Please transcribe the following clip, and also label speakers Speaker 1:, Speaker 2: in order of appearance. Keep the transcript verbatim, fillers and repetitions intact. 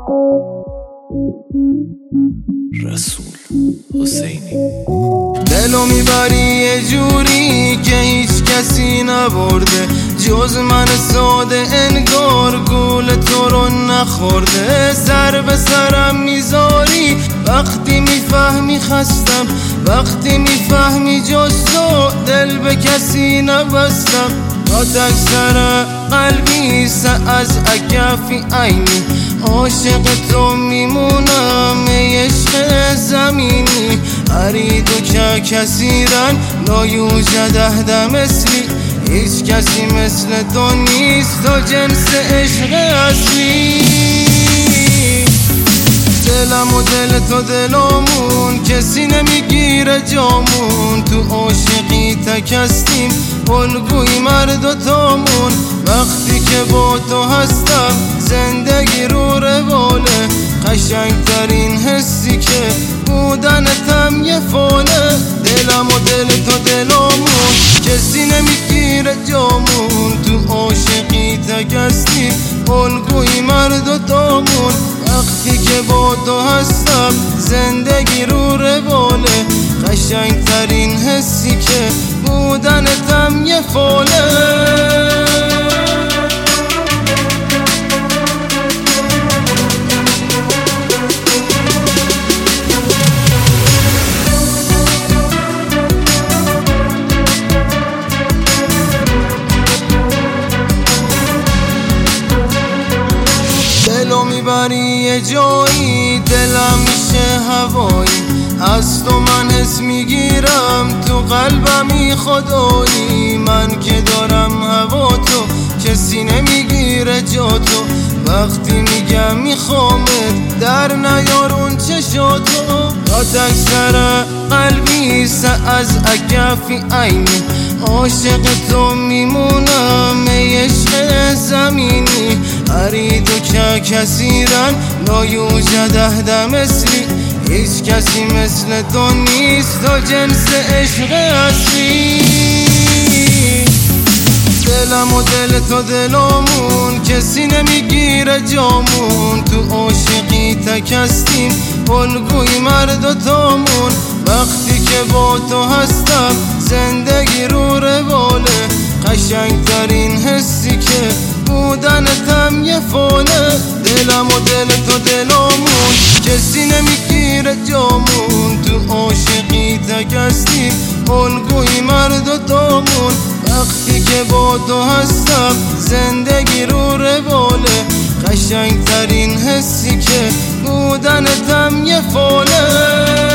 Speaker 1: رسول حسینی.
Speaker 2: دلو میبری یه جوری که هیچ کسی نبرده جز من ساده، انگار گول تو رو نخورده. سر به سرم میذاری وقتی میفهمی خستم، وقتی میفهمی جز تو دل به کسی نبستم. تا تکسر قلبی سه از اکفی عینی، عاشق تو میمونم ای عشق زمینی. ارید و که کثیرن لا یوجد احد مثلی، هیچ کسی مثل تو نیست، تو جنس عشق اصلی. دلم و دل تو دلمون کسی نمیگیره جامون، تو عاشقی تکستیم الگوی مرد و تامون. وقتی که با تو هستم زندگی رو رواله، قشنگترین حسی که بودنتم یه فاله. دلم و دل تو دلمون کسی نمیگیره جامون، تو عاشقی تکستیم الگوی مرد و تامون. وقتی که با تو هستم زندگی رو رواله، قشنگترین حسی که بودنتم یه فاله. دلو میبری یه جایی، دلم میشه هوایی، از تو من حس میگیرم، تو قلبمی خدایی. من که دارم هوا تو کسی نمیگیره جا تو، وقتی میگم میخوامت در نیارون چشاتو. تا تکسر قلبی سه از اکفی عینی، عاشق تو میمونم ای عشق زمینی. ارید و که کثیرن لا یوجد احد مثلی، هیچ کسی مثل تو نیست، تو جنس عشق اصلی. دلم و دل تو دلمون کسی نمیگیره جامون، تو عاشقی تکستیم الگوی مرد و تامون. وقتی که با تو هستم زندگی رو رواله، قشنگترین حسی که بودنتم یه فاله. دلم و دل تو دلمون کسی نمیگیره جامون، تو عاشقی تکستیم الگوی مرد و تامون. وقتی که با تو هستم زندگی رو رواله، قشنگترین حسی که بودنتم یه فاله.